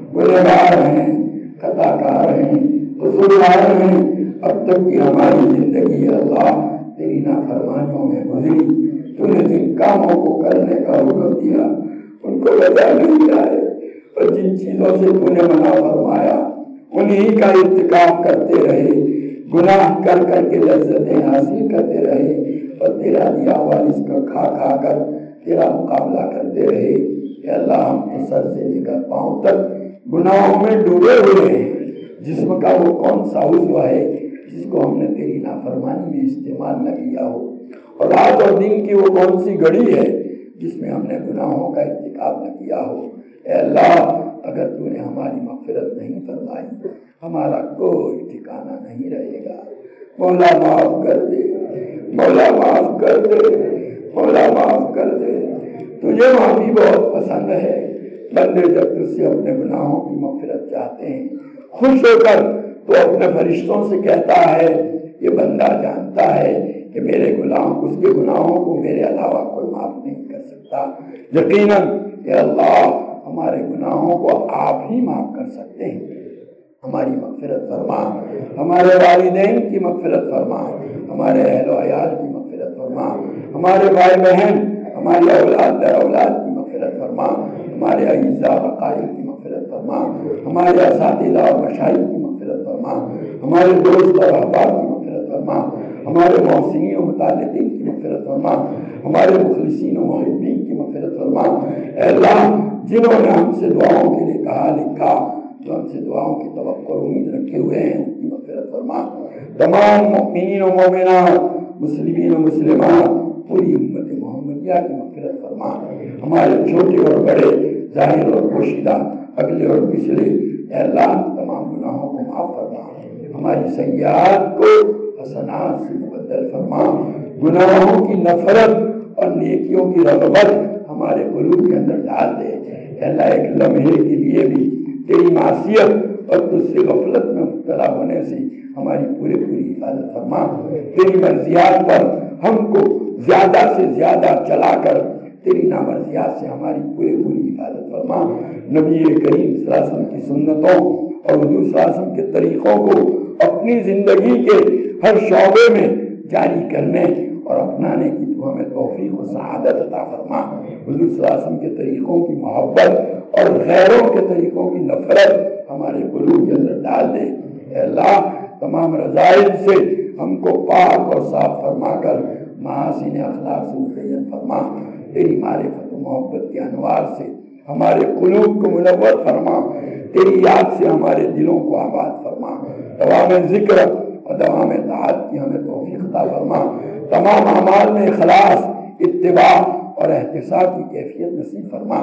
گنہگار ہیں، خطا کار ہیں، قصوروار ہیں. اب تک کی ہماری زندگی اللہ تیری نافرمانیوں میں گزری. تو نے جن کاموں کو کرنے کا حکم دیا ان کو بجا نہیں لائے، اور جن چیزوں سے تو نے منع فرمایا انہی کا ارتکاب کرتے رہے، گناہ کر کر کے لذتیں حاصل کرتے رہے، اور تیرا دیا ہوا رزق کھا کھا کر تیرا مقابلہ کرتے رہے. کہ اللہ ہم تو سر سے لے کر پاؤں تک گناہوں میں ڈوبے ہوئے ہیں. جسم کا وہ کون سا عضو ہے جس کو ہم نے تیری نافرمانی میں استعمال نہ کیا ہو، اور رات اور دن کی وہ کون سی گھڑی ہے جس میں ہم نے گناہوں کا ارتکاب نہ کیا ہو. اے اللہ اگر تو نے ہماری مغفرت نہیں فرمائی ہمارا کوئی ٹھکانہ نہیں رہے گا. مولا معاف کر دے، مولا معاف کر دے، مولا معاف کر دے. تجھے معافی بہت پسند ہے. بندے جب تجھ سے اپنے گناہوں کی مغفرت چاہتے ہیں خوش ہو کر تو اپنے فرشتوں سے کہتا ہے یہ بندہ جانتا ہے کہ میرے گناہ اس کے گناہوں کو میرے علاوہ کوئی معاف نہیں کر سکتا. یقیناً کہ اللہ ہمارے گناہوں کو آپ ہی معاف کر سکتے ہیں. ہماری مغفرت فرما، ہمارے والدین کی مغفرت فرما، ہمارے اہل و عیال کی مغفرت فرما، ہمارے بھائی بہن، ہماری اولاد در اولاد کی مغفرت فرما، ہمارے اعزاء و اقارب کی مغفرت فرما، ہمارے اساتذہ اور مشائخ کی مغفرت فرما، ہمارے دوست اور احباب کی مغفرت فرما، ہمارے محسنین و متعلقین کی مغفرت فرما، ہمارے مخلصین و محبین کی مغفرت فرما. اے اللہ جنہوں نے ہم سے دعاؤں کے لیے کہا لکھا، جو ہم سے دعاؤں کی توقع اور امید رکھے ہوئے ہیں ان کی مغفرت فرما. تمام مؤمنین و مومنات، مسلمین و مسلمات، پوری امت محمدیہ کی مغفرت فرما. ہمارے چھوٹے اور بڑے، ظاہر اور پوشیدہ، اگلے اور پچھلے، اے اللہ تمام گناہوں کو معاف فرما. ہماری سیئات کو حسنات سے مبدل فرما. گناہوں کی نفرت اور نیکیوں کی رغبت ہمارے قلوب کے اندر ڈال دے. اے اللہ ایک لمحے کے لیے بھی تیری معصیت اور تجھ سے غفلت میں مبتلا ہونے سے ہماری پورے پوری حفاظت فرما. تیری مرضیات پر ہم کو زیادہ سے زیادہ چلا کر تیری نامرضیات سے ہماری پورے پوری حفاظت فرما. نبی کریم صلی اللہ علیہ وسلم کی سنتوں اور حضور صلی اللہ علیہ وسلم کے طریقوں کو اپنی زندگی کے ہر شعبے میں جاری کرنے اور اپنانے کی تو ہمیں توفیق و سعادت عطا فرما. حضور صلی اللہ علیہ وسلم کے طریقوں کی محبت اور غیروں کے طریقوں کی نفرت ہمارے قلوب کے اندر ڈال دے. اے اللہ تمام رذائل سے ہم کو پاک اور صاف فرما کر محاسن اخلاق سے مزین فرما. تیری معرفت و محبت کے انوار سے ہمارے قلوب کو منور فرما. تیری یاد سے ہمارے دلوں کو آباد فرما. دوام ذکر اور دوام اطاعت کی ہمیں توفیق عطا فرما. تمام اعمال میں اخلاص، اتباع اور احتساب کی کیفیت نصیب فرما.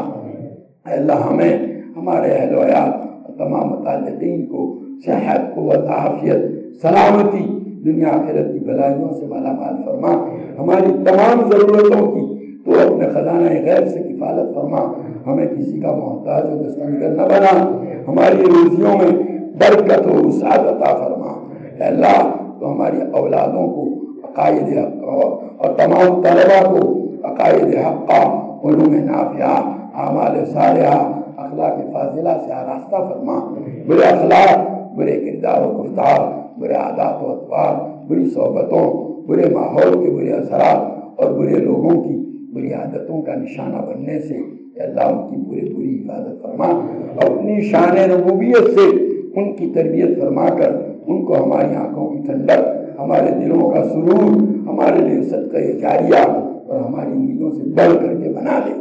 اے اللہ ہمیں، ہمارے اہل و عیال اور تمام متعلقین کو صحت، قوت، عافیت، سلامتی، دنیا آخرت کی بلائیوں سے مالا مال فرما، ہماری تمام ضرورتوں کی تو اپنے خزانہ غیب سے کفالت فرما، ہمیں کسی کا محتاج و دستنگر نہ بنا، ہماری روزیوں میں برکت و وسعت عطا فرما۔ اے اللہ تو ہماری اولادوں کو عقائد حق اور تمام طلباء کو عقائد حقہ، علوم نافعہ، اعمال صالحہ، اخلاق فاضلہ سے آراستہ فرما۔ برے اخلاق، برے کردار و گفتار، برے عادات و اطوار، بری صحبتوں، برے ماحول کے برے اثرات اور برے لوگوں کی بری عادتوں کا نشانہ بننے سے اے اللہ ان کی پوری پوری حفاظت فرما، اپنی شان ربوبیت سے ان کی تربیت فرما کر ان کو ہماری آنکھوں کی ٹھنڈک، ہمارے دلوں کا سرور، ہمارے لیے صدقہ جاریہ اور ہماری امیدوں سے بڑھ کر کے بنا دے۔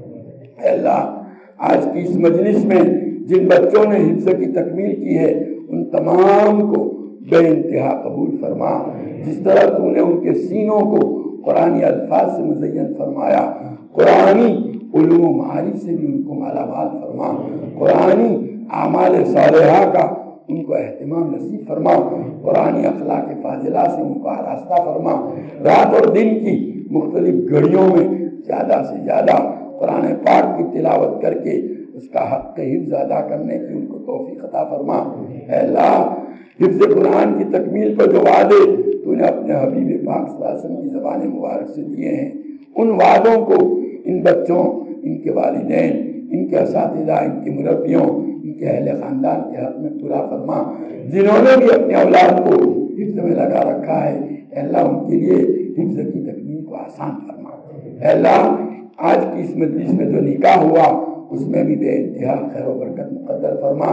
اے اللہ آج کی اس مجلس میں جن بچوں نے حفظ کی تکمیل کی ہے ان تمام کو بے انتہا قبول فرما، جس طرح تو نے ان کے سینوں کو قرآنی الفاظ سے مزین فرمایا، قرآنی علوم و معارف سے بھی ان کو مالا مال فرما، قرآنی اعمال صالحہ کا ان کو اہتمام نصیب فرما، قرآنی اخلاق فاضلہ سے ان کو آراستہ فرما، رات اور دن کی مختلف گھڑیوں میں زیادہ سے زیادہ قرآن پاک کی تلاوت کر کے اس کا حق حفظ ادا کرنے کی ان کو توفیق عطا فرما۔ اے اللہ حفظ قرآن کی تکمیل پر جو وعدے تو نے اپنے حبیب پاک صلی اللہ علیہ وسلم کی زبان مبارک سے دیے ہیں ان وعدوں کو ان بچوں، ان کے والدین، ان کے اساتذہ، ان کے مربیوں، ان کے اہل خاندان کے حق میں پورا فرما۔ جنہوں نے بھی اپنے اولاد کو حفظ میں لگا رکھا ہے اے اللہ ان کے لیے حفظ کی تکمیل کو آسان فرما۔ اے اللہ آج کی اس مجلس میں جو نکاح ہوا اس میں بھی بے انتہا خیر و برکت مقدر فرما،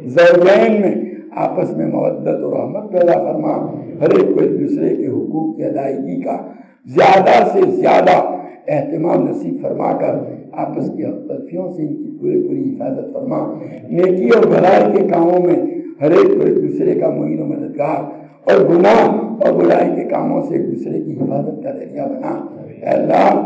زوجین میں آپس میں مودت و رحمت پیدا فرما، ہر ایک کو ایک دوسرے کے حقوق کی ادائیگی کا زیادہ سے زیادہ اہتمام نصیب فرما کر آپس کی حق تلفیوں سے ان کی پوری پوری حفاظت فرما، نیکی اور بھلائی کے کاموں میں ہر ایک کو ایک دوسرے کا معین و مددگار اور گناہ اور برائی کے کاموں سے ایک دوسرے کی حفاظت کا ذریعہ بنا۔ اے اللہ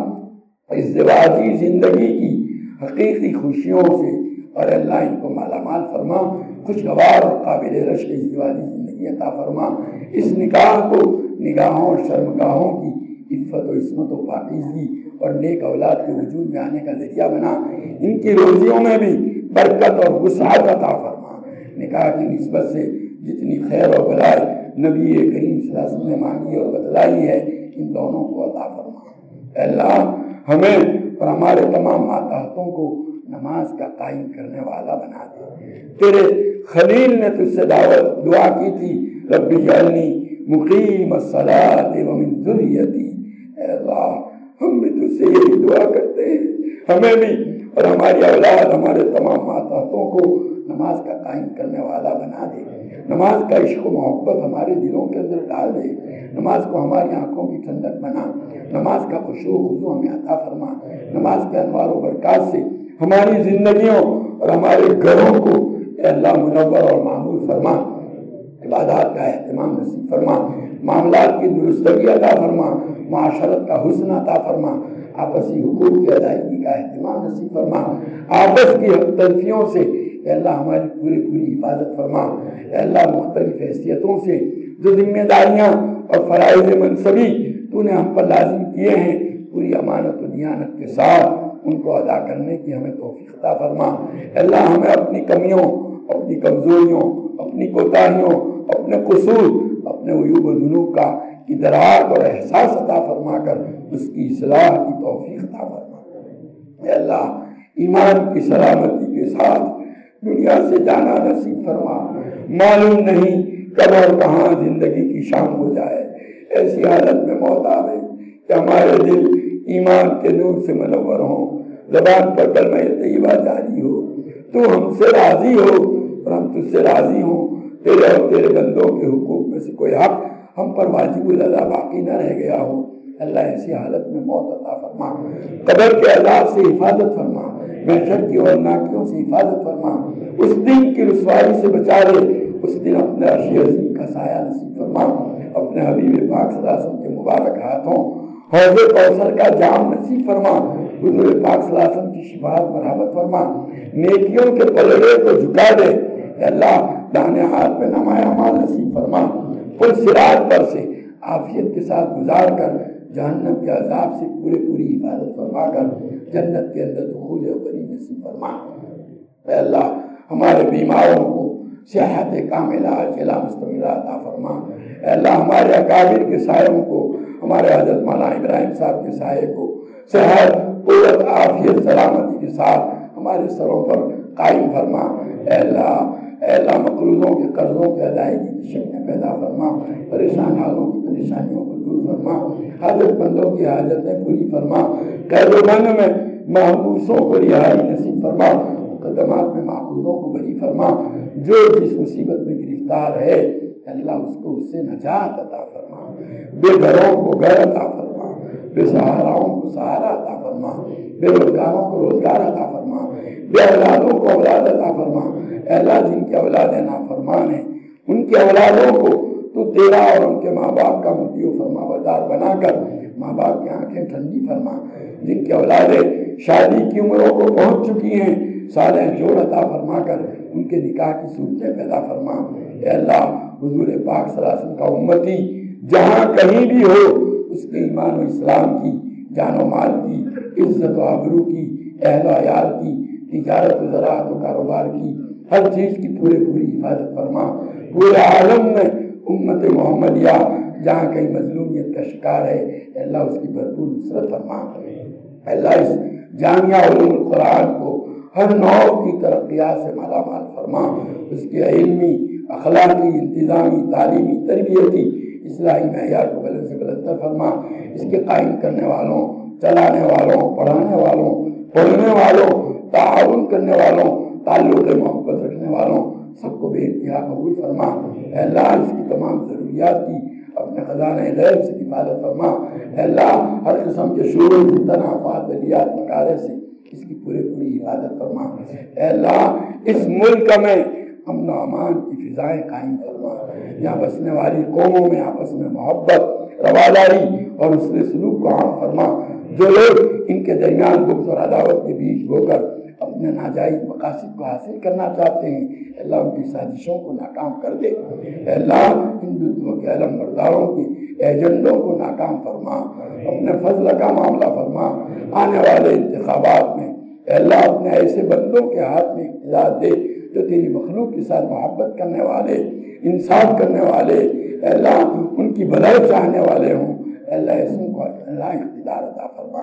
ازدواجی زندگی کی حقیقی خوشیوں سے اور اللہ ان کو مالا مال فرما، خوشگوار اور قابل رشک ازدواجی زندگی عطا فرما، اس نکاح کو نگاہوں اور شرمگاہوں کی عفت و عصمت و پاکیزگی اور نیک اولاد کے وجود میں آنے کا ذریعہ بنا، ان کی روزیوں میں بھی برکت اور وسعت عطا فرما، نکاح کی نسبت سے جتنی خیر و بھلائی نبی کریم صلی اللہ علیہ وسلم نے مانگی اور بتلائی ہے ان دونوں کو عطا فرما۔ اے اللہ ہمیں اور ہمارے تمام ماتحتوں کو نماز کا قائم کرنے والا بنا دے۔ تیرے خلیل نے تجھ سے دعوت دعا کی تھی، رب اجعلنی مقیم الصلاۃ ومن ذریتی۔ اے اللہ ہم بھی تجھ سے یہی دعا کرتے ہیں، ہمیں بھی اور ہماری اولاد، ہمارے تمام ماتحتوں کو نماز کا قائم کرنے والا بنا دے، نماز کا عشق و محبت ہمارے دلوں کے اندر ڈال دے، نماز کو ہماری آنکھوں کی ٹھنڈک بنا، نماز کا خشوع و خضوع ہمیں عطا فرما، نماز کے انوار و برکات سے ہماری زندگیوں اور ہمارے گھروں کو اے اللہ منور اور معمول فرما، عبادات کا اہتمام نصیب فرما، معاملات کی درستگی عطا فرما، معاشرت کا حسن عطا فرما، آپسی حقوق کی ادائیگی کا اہتمام نصیب فرما، آپس کی حق تلفیوں سے اے اللہ ہماری پوری پوری حفاظت فرما۔ اے اللہ مختلف حیثیتوں سے جو ذمہ داریاں اور فرائض منصبی تو نے ہم پر لازم کیے ہیں پوری امانت و دیانت کے ساتھ ان کو ادا کرنے کی ہمیں توفیق عطا فرما۔ اے اللہ ہمیں اپنی کمیوں، اپنی کمزوریوں، اپنی کوتاہیوں، اپنے قصور، اپنے عیوب و ذنوب کا ادراک اور احساس عطا فرما کر اس کی اصلاح کی توفیق عطا فرما۔ اے اللہ ایمان کی سلامتی کے ساتھ دنیا سے جانا نصیب فرما، معلوم نہیں کب اور کہاں زندگی کی شام ہو جائے، ایسی حالت میں موت آوے کہ ہمارے دل ایمان کے نور سے منور ہوں، زبان پر کلمہ طیبہ جاری ہو، تو ہم سے راضی ہو اور ہم تجھ سے راضی ہوں، تیرے اور تیرے بندوں کے حقوق میں سے کوئی حق ہم پر واجب الادا باقی نہ رہ گیا ہو۔ اللہ ایسی حالت میں موت عطا فرما، قبر کے عذاب سے حفاظت فرما، محشر کی ہولناکیوں سے حفاظت فرما، اس دن کی رسوائی سے بچا لے، اس دن اپنے عرش عظیم کا سایہ نصیب فرما، اپنے حبیب پاک صلی اللہ علیہ وسلم کے مبارک ہاتھوں حوض کوثر کا جام نصیب فرما، حضور پاک صلی اللہ علیہ وسلم کی شفاعت مرحمت فرما، نیکیوں کے پلڑے کو جھکا دے، اے اللہ دانے ہاتھ پہ نمایاں مال نصیب فرما، پل صراط پر سے عافیت کے ساتھ گزار کر جہنم کے عذاب سے پورے پوری حفاظت فرما کر جنت کے اندر دخول غنی نصیب فرما۔ اے اللہ ہمارے بیماروں کو صحت کاملہ عاجلہ مستمرہ عطا فرما۔ اے اللہ ہمارے اکابر کے سائوں کو، ہمارے حضرت مولانا ابراہیم صاحب کے سائے کو صحت قوت عافیت سلامتی کے ساتھ ہمارے سروں پر قائم فرما۔ اے اللہ اے اللہ مقروضوں کے قرضوں کے ادائیگی کی شکل پیدا فرما، پریشان حالوں کی پریشانیوں کو دور فرما، حاجت مندوں کی حاجتیں پوری فرما، قید و بند میں محبوسوں کو رہائی نصیب فرما، مقدمات میں محفوظوں کو بری فرما۔ جو جس مصیبت میں گرفتار ہے اللہ اس کو اس سے نجات عطا فرما، بے گھروں کو گھر عطا فرما، بے سہاراؤں کو سہارا عطا فرما، بے روزگاروں کو روزگار عطا فرما، بے اولادوں کو اولاد عطا فرما۔ اے اللہ جن کی اولادیں نافرمان ہیں ان کی اولادوں کو تو تیرا اور ان کے ماں باپ کا مطیع و فرما بردار بنا کر ماں باپ کی آنکھیں ٹھنڈی فرما۔ جن کی اولادیں شادی کی عمروں کو پہنچ چکی ہیں صالح جوڑ عطا فرما کر ان کے نکاح کی صورتیں پیدا فرما۔ اے اللہ حضور پاک صلی اللہ علیہ وسلم کا امتی جہاں کہیں بھی ہو اس کے ایمان و اسلام کی، جان و مال کی، عزت و آبرو کی، اہل و عیال کی، تجارت و زراعت و کاروبار کی، ہر چیز کی پورے پوری حفاظت فرما۔ پورے عالم میں امت محمدیہ جہاں کہیں مظلومیت کا شکار ہے اے اللہ اس کی بھرپور نصرت فرما۔ اے اللہ اس جامعہ علوم القرآن کو ہر نوع کی ترقیات سے مالا مال فرما، اس کے علمی، اخلاقی، انتظامی، تعلیمی، تربیتی، اصلاحی معیار کو بلند سے بلندتر فرما۔ اس کے قائم کرنے والوں، چلانے والوں، پڑھانے والوں، پڑھنے والوں، تعاون کرنے والوں، تعلق محبت رکھنے والوں سب کو بے انتہا قبول فرما۔ اے اللہ اس کی تمام ضروریات کی اپنے خزانہ غیب سے حفاظت فرما۔ اے اللہ ہر قسم کے شرور فتن آفات بلیات مکارہ سے اس کی پورے پوری حفاظت فرما۔ اے اللہ اس ملک میں امن و امان کی فضائیں قائم فرما، یہاں بسنے والی قوموں میں آپس میں محبت، رواداری اور حسن سلوک کو عام فرما۔ جو لوگ ان کے درمیان بغض اور عداوت کے بیچ بو کر اپنے ناجائز مقاصد کو حاصل کرنا چاہتے ہیں اللہ ان کی سازشوں کو ناکام کر دے۔ اے اللہ ہندوتو کے علم برداروں کے ایجنڈوں کو ناکام فرما، اپنے فضل کا معاملہ فرما۔ آنے والے انتخابات میں اے اللہ اپنے ایسے بندوں کے ہاتھ میں اقتدار دے جو تیری مخلوق کے ساتھ محبت کرنے والے، انصاف کرنے والے، اے اللہ ان کی بھلائی چاہنے والے ہوں۔ اے اللہ ایسوں کو اللہ اقتدار عطا فرما۔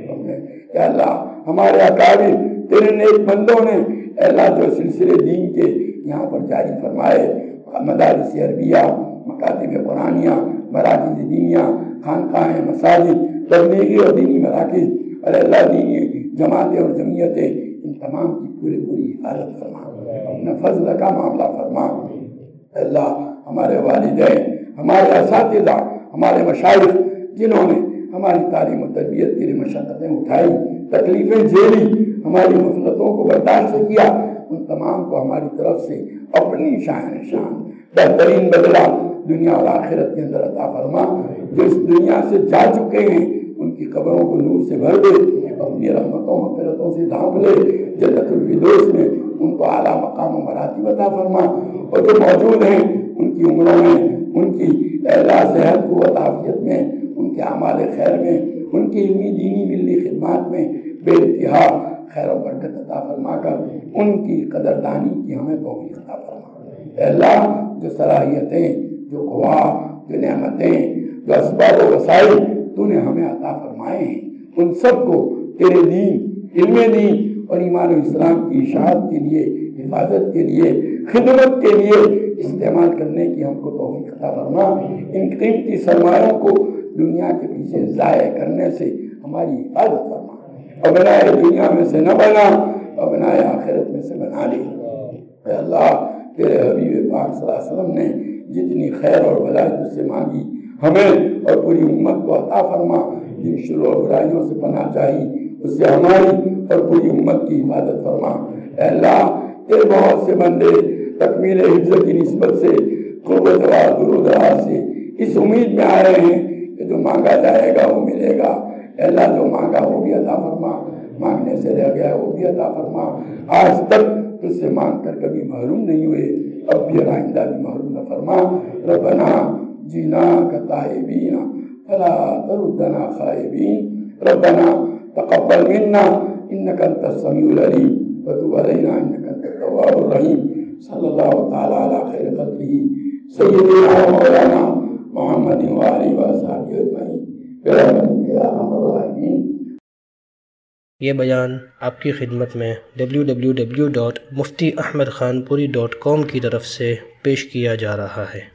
اے اللہ ہمارے اکابر تیرے نیک بندوں نے اے اللہ جو سلسلے دین کے یہاں پر جاری فرمائے، مدارس عربیہ، مکاتب قرآنیہ، مراکز دینیہ، خانقاہیں، مساجد، تبلیغی اور دینی مراکز اور اللہ دینی جماعتیں اور جمعیتیں، ان تمام کی پورے پوری حفاظت فرما، اپنے فضل کا معاملہ فرما۔ اے اللہ ہمارے والدین، ہمارے اساتذہ، ہمارے مشائخ جنہوں نے ہماری تعلیم و تربیت کے لیے مشقتیں اٹھائی، تکلیفیں جھیلی، ہماری مفلتوں کو برداشت کیا، ان تمام کو ہماری طرف سے اپنی شان شان بہترین بدلہ دنیا اور آخرت کے اندر عطا فرما۔ جو اس دنیا سے جا چکے ہیں ان کی قبروں کو نور سے بھر دے، اپنی رحمتوں مغفرتوں سے ڈھانپ لے، جنت الفردوس میں ان کو اعلیٰ مقام و مراتب عطا فرما، اور جو موجود ہیں ان کی عمروں میں، ان کی اعلیٰ صحت قوت عافیت میں، ان کے اعمال خیر میں، ان کی علمی دینی ملی خدمات میں بے انتہا خیر و برکت عطا فرما کر ان کی قدردانی کی ہمیں توفیق عطا فرما۔ اے اللہ جو صلاحیتیں، جو قوا، جو نعمتیں، جو اسباب و وسائل تو نے ہمیں عطا فرمائے ہیں ان سب کو تیرے دین، علم دین اور ایمان و اسلام کی اشاعت کے لیے، حفاظت کے لیے، خدمت کے لیے استعمال کرنے کی ہم کو توفیق عطا فرما۔ ان قیمتی سرمایوں کو دنیا کے پیچھے ضائع کرنے سے ہماری حفاظت فرما، اور بنائے دنیا میں سے نہ بنا، اور بنائے آخرت میں سے بنا لے۔ اے اللہ تیرے حبیب پاک صلی اللہ علیہ وسلم نے جتنی خیر اور بھلائی تجھ سے مانگی ہمیں اور پوری امت کو عطا فرما۔ جن شرور اور برائیوں سے پناہ چاہی اس سے ہماری اور پوری امت کی حفاظت فرما۔ اے اللہ تیرے بہت سے بندے تکمیل حفظ کی نسبت سے قربت دراز دور و دراز سے اس امید میں آ رہے ہیں کہ جو مانگا جائے گا وہ ملے گا۔ اے اللہ جو مانگا وہ بھی عطا فرما، مانگنے سے رہ گیا وہ بھی عطا فرما۔ آج تک تجھ سے مانگ کر کبھی محروم نہیں ہوئے، اب بھی آئندہ بھی محروم نہ فرما. ربنا جینا کا تائبین فلا تردنا خائبین. ربنا تقبل منا انك انت السميع العليم وتب علينا انك انت التواب الرحيم. صلی اللہ تعالی علی خیر قدرہ سیدنا مولانا محمد وآلہ وصحبہ اجمعین برحمتک یا ارحم الراحمین. یہ بیان آپ کی خدمت میں W W W dot Mufti Ahmad Khanpuri dot کام کی طرف سے پیش کیا جا رہا ہے.